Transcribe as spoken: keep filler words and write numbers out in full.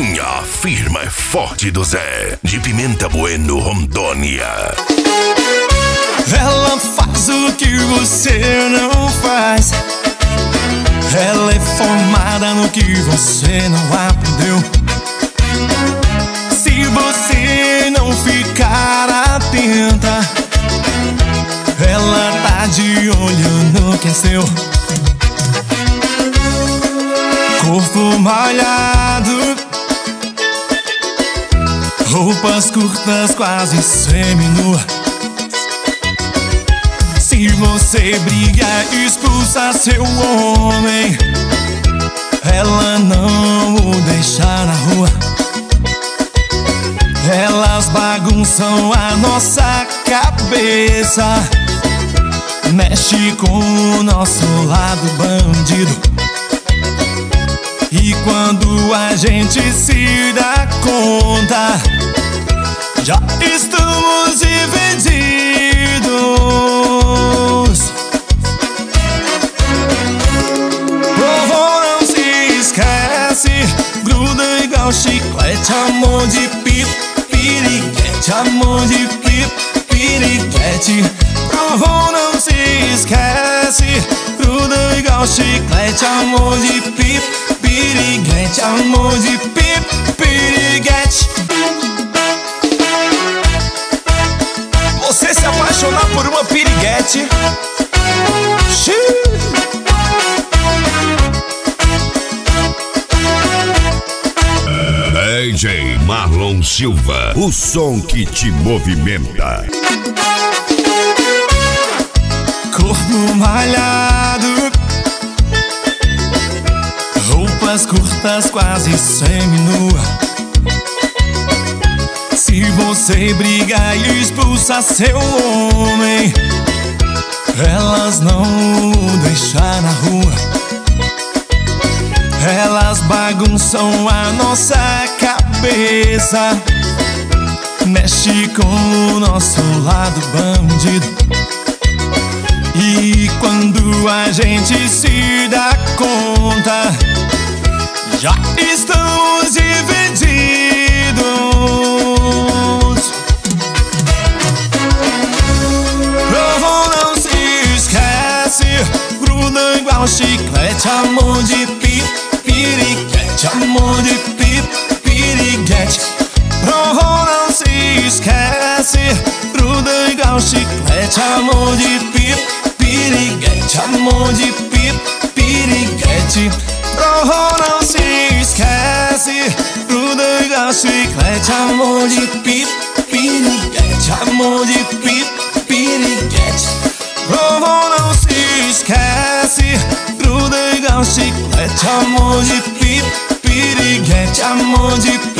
Linha firme e forte do Zé, de Pimenta Bueno, Rondônia. Ela faz o que você não faz. Ela é formada no que você não aprendeu. Se você não ficar atenta, ela tá de olho no que é seu. Corpo malhado, roupas curtas quase seminua. Se você briga e expulsa seu homem, ela não o deixa na rua. Elas bagunçam a nossa cabeça, mexe com o nosso lado bandido. E quando a gente se dá conta, já estamos divididos. Provo não se esquece, gruda igual chiclete, amor de piriguete, amor de piriguete. Provo não se esquece, gruda igual chiclete, amor de piriguete, amor de piriguete. Você se apaixonar por uma piriguete, D J Marlon Silva, o som que te movimenta. Corpo malhado, roupas curtas quase seminua. Se você briga e expulsa seu homem, elas não o deixam na rua. Elas bagunçam a nossa cabeça, mexe com o nosso lado bandido. E quando a gente se dá conta, já estamos divididos. Provo não se esquece, gruda igual chiclete, amor de piriguete, amor de piriguete. Provo não se esquece, gruda igual chiclete, amor de piriguete, amor de piriguete. Provo não se esquece, gruda igual chiclete, amor de piriguete, amor de piriguete. Provo não se esquece, gruda igual chiclete, amor de piriguete, amor de